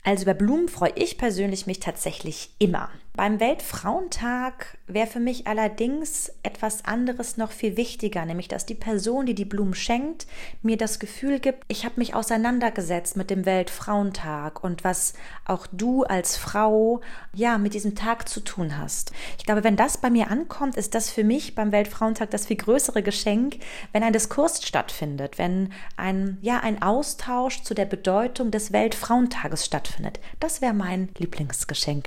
Also über Blumen freue ich persönlich mich tatsächlich immer. Beim Weltfrauentag wäre für mich allerdings etwas anderes noch viel wichtiger, nämlich dass die Person, die die Blumen schenkt, mir das Gefühl gibt, ich habe mich auseinandergesetzt mit dem Weltfrauentag und was auch du als Frau mit diesem Tag zu tun hast. Ich glaube, wenn das bei mir ankommt, ist das für mich beim Weltfrauentag das viel größere Geschenk, wenn ein Diskurs stattfindet, wenn ein Austausch zu der Bedeutung des Weltfrauentages stattfindet. Das wäre mein Lieblingsgeschenk.